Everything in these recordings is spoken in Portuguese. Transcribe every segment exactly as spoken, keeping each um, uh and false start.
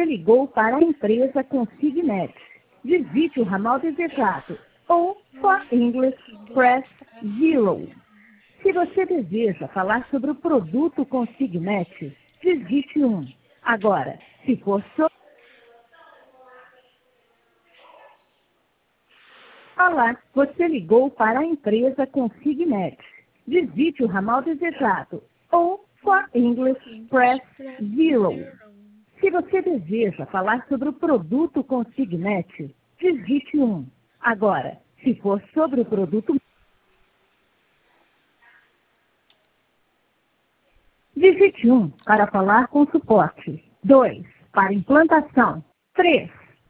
você ligou para a empresa Consignet. Digite o ramal desejado ou, for English, press zero. Se você deseja falar sobre o produto Consignet, digite um. Agora, se for sobre... Olá, você ligou para a empresa Consignet. Digite o ramal desejado ou, for English, press zero. Se você deseja falar sobre o produto Consignet, digite um. Agora, se for sobre o produto... Digite um para falar com suporte. dois para implantação. três.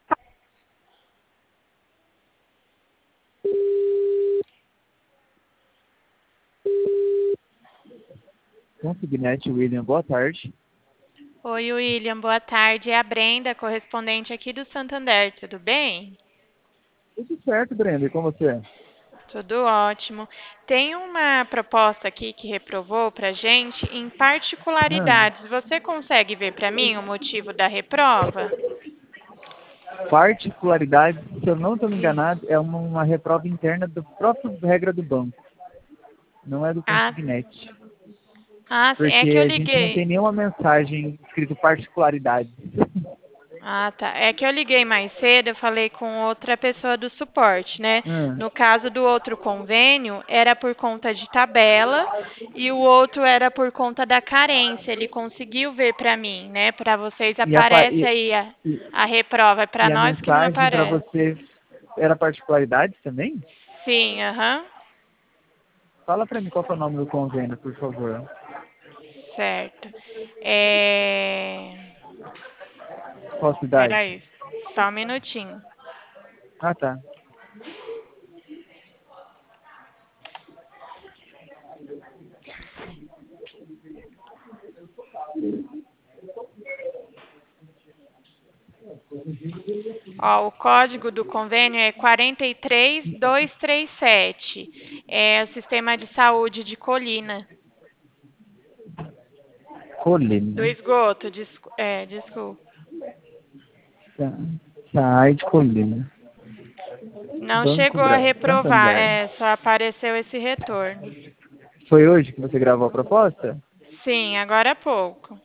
Consignet, William, boa tarde. Oi, William, boa tarde. É a Brenda, correspondente aqui do Santander, tudo bem? Tudo certo, Brenda, e com você? Tudo ótimo. Tem uma proposta aqui que reprovou para gente em particularidades. Você consegue ver para mim o motivo da reprova? Particularidade, se eu não estou me Isso. enganado, é uma, uma reprova interna do próprio regra do banco. Não é do Ah, Consignet. ah, sim. É Porque que eu a gente não tem liguei. nenhuma mensagem escrito particularidade. Ah, tá. É que eu liguei mais cedo, eu falei com outra pessoa do suporte, né? Hum. No caso do outro convênio, era por conta de tabela e o outro era por conta da carência. Ele conseguiu ver para mim, né? Para vocês E, a, pa- aparece e, aí a, e, a reprova, para e a nós que não mensagem para aparece. você era particularidade também? Sim, aham. Fala para mim qual que é o nome do convênio, por favor. Certo. É... Qual cidade? Peraí, só um minutinho. Ah, tá. Ó, o código do convênio é quatro três dois três sete. É o sistema de saúde de Colina. Do Colina. esgoto, des, é, desculpa. Tá. Sai de Colina. Não Banco chegou a Bra reprovar, Santander. é, só apareceu esse retorno. Foi hoje que você gravou a proposta? Sim, agora há pouco.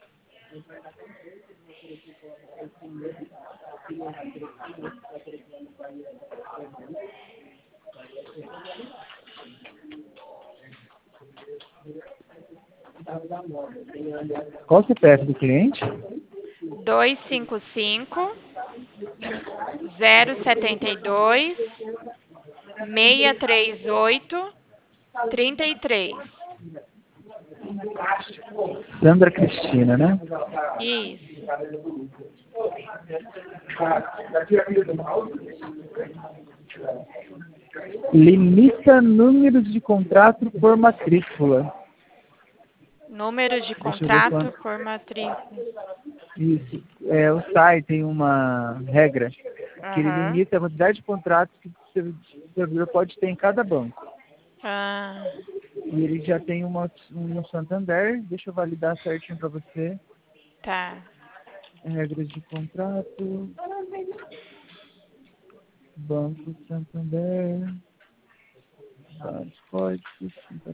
Qual o C P F do cliente? dois cinco cinco, zero sete dois, seis três oito, três três. Sandra Cristina, né? Isso. Limita números de contrato por matrícula. Número de Deixa eu ver contrato quanto. por matrícula. Isso. É, o S A I tem uma regra que ele Aham. limita a quantidade de contratos que o servidor pode ter em cada banco. Ah, E ele já tem uma, um no Santander. Deixa eu validar certinho para você. tá. Regras de contrato. Banco Santander. Vários códigos.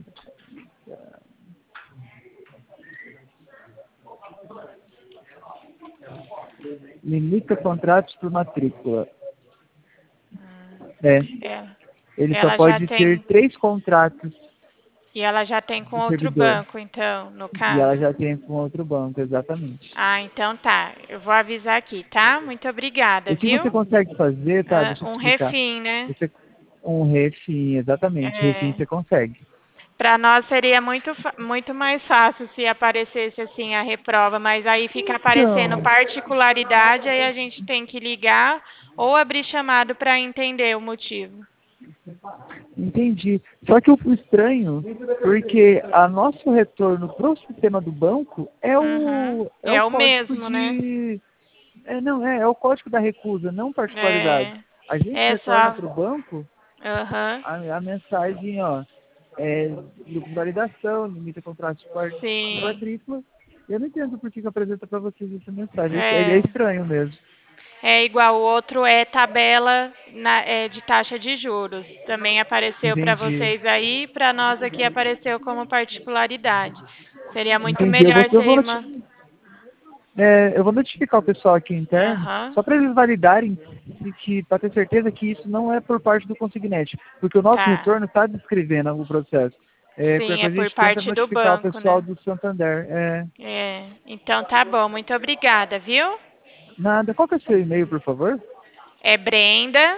Limita contratos por matrícula. Hum. É. É. Ele só Ela já pode ter tem. três contratos E ela já tem com do outro servidor. banco, então, no E ela caso. já tem com outro banco, exatamente. Ah, então tá. Eu vou avisar aqui, tá? Muito obrigada, O que você viu? consegue fazer, tá? Ah, Deixa eu te um explicar. refim, né? Você, um refim, exatamente. Refim É. você consegue. Para nós seria muito, fa- muito mais fácil se aparecesse assim a reprova, mas aí fica aparecendo Então, particularidade, aí a gente tem que ligar ou abrir chamado para entender o motivo. entendi. Só que eu fui estranho, porque a nosso retorno para o sistema do banco é Uhum. o, é o É o código mesmo, né? de... É, não, é, é o código da recusa, não particularidade. É, A gente é retorna só. para o banco Aham. a, a mensagem, ó, é, de validação, limita contrato de par- de Sim. matrícula, Eu não entendo por que que apresenta para vocês essa mensagem. É. Ele é estranho mesmo. É igual o outro, é tabela na, é, de taxa de juros. Também apareceu para Entendi. vocês aí, para nós aqui apareceu como particularidade. Seria muito Entendi. Eu vou, melhor eu vou ser noti- uma... é, eu vou notificar o pessoal aqui interno, Aham. só para eles validarem, para ter certeza que isso não é por parte do Consignet, porque o nosso Tá. retorno está descrevendo o processo. É, Sim, qualquer é coisa a por gente tenta parte do notificar o banco, pessoal né? do Santander. É, É. Então tá bom, muito obrigada, viu? nada. Qual que é o seu e-mail, por favor? É Brenda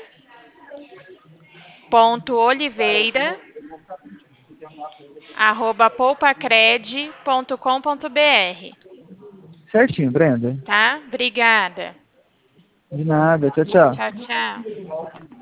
ponto Oliveira arroba poupacred ponto com ponto br. Certinho, Brenda. Tá? Obrigada. De nada. Tchau, tchau. Tchau, tchau.